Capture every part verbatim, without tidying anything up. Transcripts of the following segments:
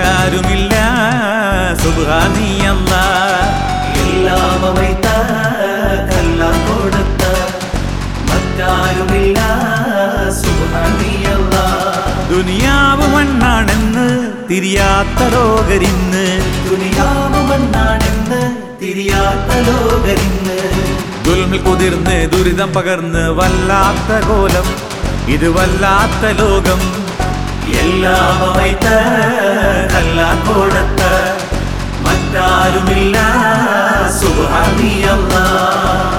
മറ്റാരുമില്ല സുബ്ഹാനി അല്ലാഹ്. എല്ലാം അവൈത്ത കല്ലാം കൊടുത്ത മറ്റാരുമില്ല സുബ്ഹാനി അല്ലാഹ്. ദുനിയാവ് മണ്ണാണെന്ന് തിരിയാത്ത ലോകരിന്ന്, ദുനിയാവ് മണ്ണാണെന്ന് തിരിയാത്ത ലോകരിന്ന്. ദുൽമിൽ കുതിർന്ന് ദുരിതം പകർന്ന് വല്ലാത്ത കോലം, ഇത് വല്ലാത്ത ലോകം. എല്ലാം അവൈത്ത കല്ലാം കൊടുത്ത മറ്റാരുമില്ല സുബ്ഹാനി അല്ലാഹ്.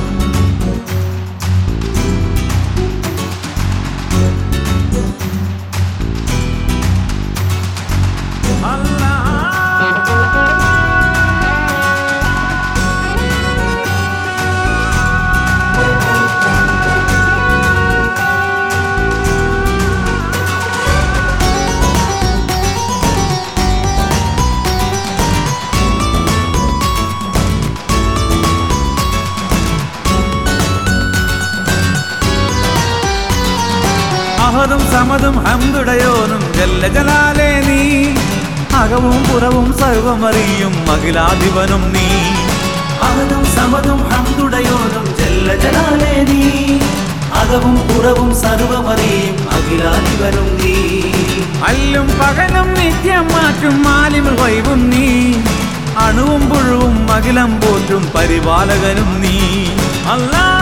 അഹദും സമദും ഹംദുടയോനും ജല്ല ജലാലേ നീ, അകവും പുറവും സർവമറിയും അഖിലാധിപനും നീ. അഹദും സമദും ഹംദുടയോനും ജല്ല ജലാലേ നീ, അകവും പുറവും സർവമറിയും അഖിലാധിപനും നീ. അല്ലും പകലും നിത്യം മാറ്റും ആലിമുൽ ഗൈബും നീ, അണുവും പുഴുവും അഖിലം പോറ്റും പരിപാലകനും നീ. അല്ലാഹ്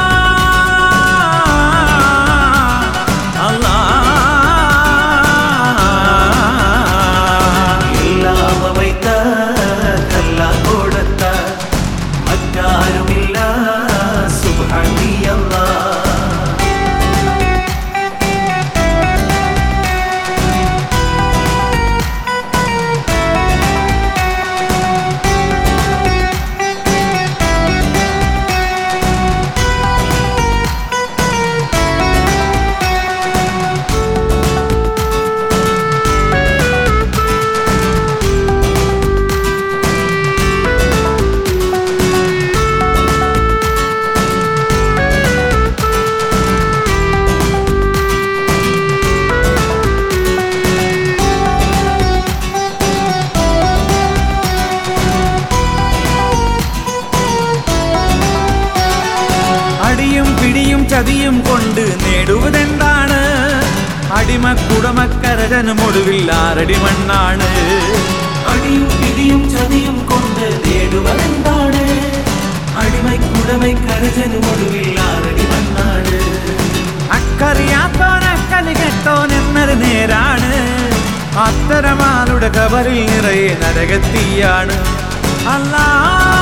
അടിയും പിടിയും ചതിയും കൊണ്ട് നേടുവതെന്താണ്? അടിമക്കുടമക്കരജനും ഒടുവിൽ ആറടി മണ്ണാണ്. അടിയും പിടിയും ചതിയും കൊണ്ട് നേടുവതെന്താണ്? അടിമക്കുടമക്കരജനും ഒടുവിൽ ആറടി മണ്ണാണ്. അക്കറിയാത്തോൻ അക്കലി കെട്ടോൻ എന്നൊരു നേരാണ്. അത്തരമാളുടെ കബറിൽ നിറയെ നരകത്തിയാണ്. അല്ലാഹ്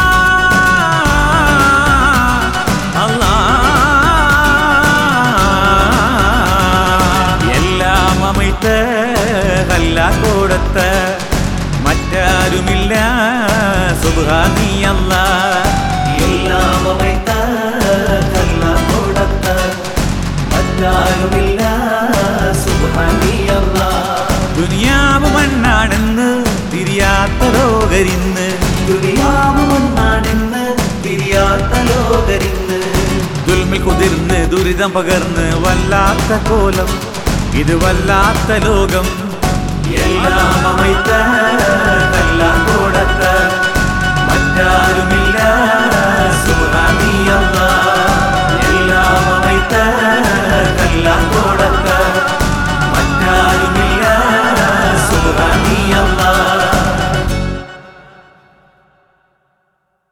കൊടുത്ത മറ്റാരുമില്ല സുബ്ഹാനി അല്ലാഹ്. എല്ലാം അവൈത്ത കല്ലാം കൊടുത്ത മറ്റാരുമില്ല സുബ്ഹാനി അല്ലാഹ്. ദുനിയാവ് മണ്ണാണെന്ന് തിരിയാത്ത ലോകരിന്ന്, ദുനിയാവ് മണ്ണാണെന്ന് തിരിയാത്ത ലോകരിന്ന്. ദുൽമിൽ കുതിർന്ന് ദുരിതം പകർന്ന് വല്ലാത്ത കോലം, ഇത് വല്ലാത്ത ലോകം. എല്ലാം അവൈത്ത കല്ലാം കൊടുത്ത മറ്റാരുമില്ല